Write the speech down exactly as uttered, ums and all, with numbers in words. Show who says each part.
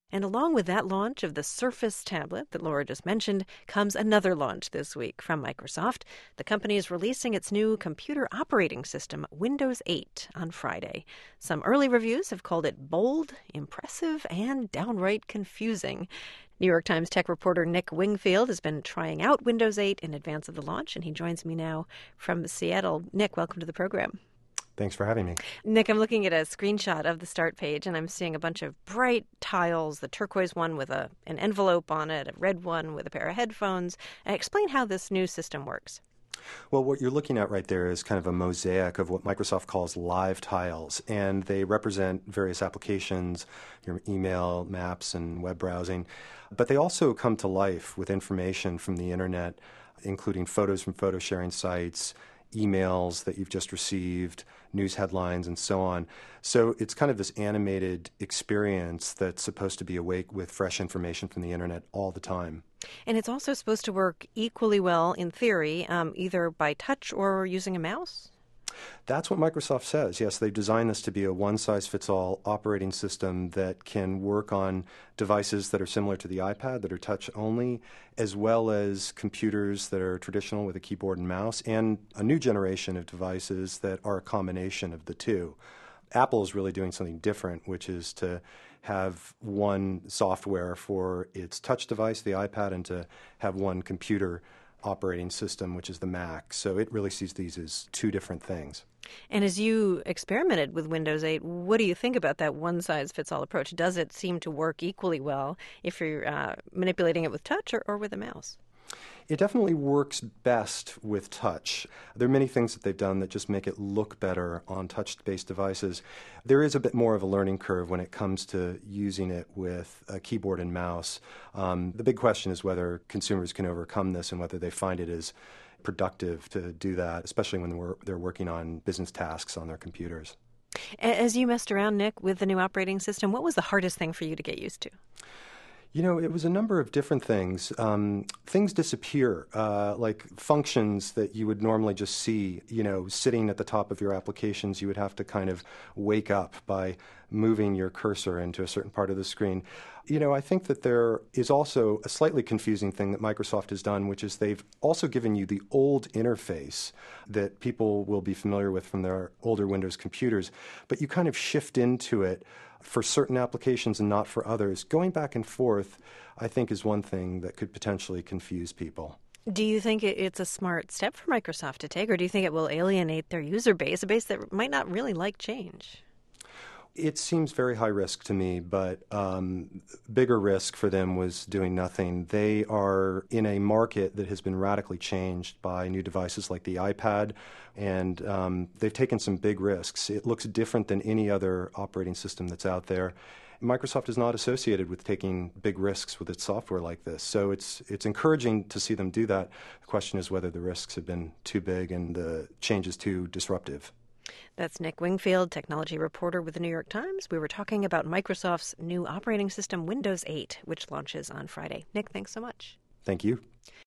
Speaker 1: And along with that launch of the Surface tablet that Laura just mentioned comes another launch this week from Microsoft. The company is releasing its new computer operating system, Windows eight, on Friday. Some early reviews have called it bold, impressive, and downright confusing. New York Times tech reporter Nick Wingfield has been trying out Windows eight in advance of the launch, and he joins me now from Seattle. Nick, welcome to the program.
Speaker 2: Thanks for having me.
Speaker 1: Nick, I'm looking at a screenshot of the start page, and I'm seeing a bunch of bright tiles, the turquoise one with a an envelope on it, a red one with a pair of headphones. Uh, explain how this new system works.
Speaker 2: Well, what you're looking at right there is kind of a mosaic of what Microsoft calls live tiles, and they represent various applications, your email, maps, and web browsing. But they also come to life with information from the internet, including photos from photo sharing sites, emails that you've just received, news headlines, and so on. So it's kind of this animated experience that's supposed to be awake with fresh information from the internet all the time.
Speaker 1: And it's also supposed to work equally well, in theory, um, either by touch or using a mouse?
Speaker 2: That's what Microsoft says. Yes, they've designed this to be a one-size-fits-all operating system that can work on devices that are similar to the iPad, that are touch-only, as well as computers that are traditional with a keyboard and mouse, and a new generation of devices that are a combination of the two. Apple is really doing something different, which is to have one software for its touch device, the iPad, and to have one computer operating system, which is the Mac. So it really sees these as two different things.
Speaker 1: And as you experimented with Windows eight, what do you think about that one-size-fits-all approach? Does it seem to work equally well if you're uh, manipulating it with touch or, or with a mouse?
Speaker 2: It definitely works best with touch. There are many things that they've done that just make it look better on touch-based devices. There is a bit more of a learning curve when it comes to using it with a keyboard and mouse. Um, the big question is whether consumers can overcome this and whether they find it as productive to do that, especially when they're, they're working on business tasks on their computers.
Speaker 1: As you messed around, Nick, with the new operating system, what was the hardest thing for you to get used to?
Speaker 2: You know, it was a number of different things. Um, things disappear, uh, like functions that you would normally just see, you know, sitting at the top of your applications. You would have to kind of wake up by moving your cursor into a certain part of the screen. You know, I think that there is also a slightly confusing thing that Microsoft has done, which is they've also given you the old interface that people will be familiar with from their older Windows computers, but you kind of shift into it for certain applications and not for others. Going back and forth, I think, is one thing that could potentially confuse people.
Speaker 1: Do you think it's a smart step for Microsoft to take, or do you think it will alienate their user base, a base that might not really like change?
Speaker 2: It seems very high risk to me, but um, bigger risk for them was doing nothing. They are in a market that has been radically changed by new devices like the iPad, and um, they've taken some big risks. It looks different than any other operating system that's out there. Microsoft is not associated with taking big risks with its software like this, so it's it's encouraging to see them do that. The question is whether the risks have been too big and the changes too disruptive.
Speaker 1: That's Nick Wingfield, technology reporter with the New York Times. We were talking about Microsoft's new operating system, Windows eight, which launches on Friday. Nick, thanks so much.
Speaker 2: Thank you.